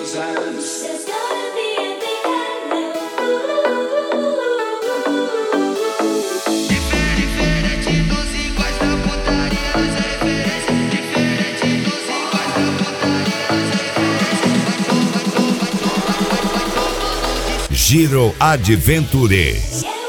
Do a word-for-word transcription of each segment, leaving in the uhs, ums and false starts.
anos. Diferente dos iguais da putaria, nós é referência. Diferente dos iguais da putaria, nós é referência. Giro Adventure.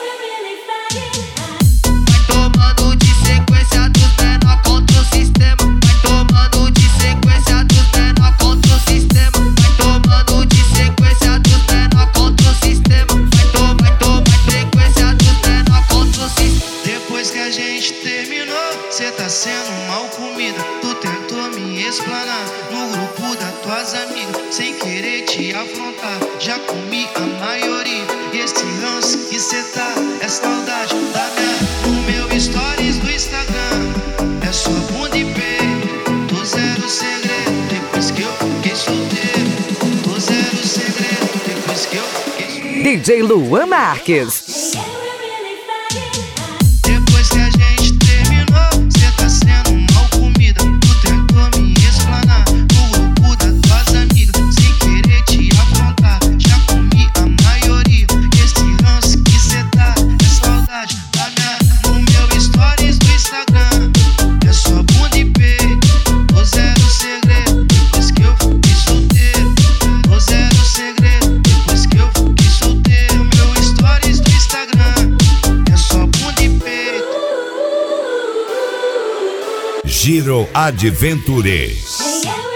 Cê tá sendo mal comida, tu tentou me explanar no grupo das tuas amigas, sem querer te afrontar. Já comi a maioria, e esse ranço que cê tá é saudade da minha. No meu stories do Instagram é só bunda e peito, tô zero segredo depois que eu fiquei solteiro. Tô zero segredo depois que eu fiquei solteiro. D J Luan Marques. Depois que a gente terminou, cê tá sendo mal comida, tu tentou me explanar no grupo das tuas amigas, sem querer te afrontar. Já comi a maioria, esse ranço que cê tá é saudade da minha. No meu stories do Instagram é só bunda e peito, tô zero segredo depois que eu fiquei solteiro. Tô zero segredo depois que eu fiquei solteiro. Meu stories do Instagram é só bunda e peito. Giro Adventure.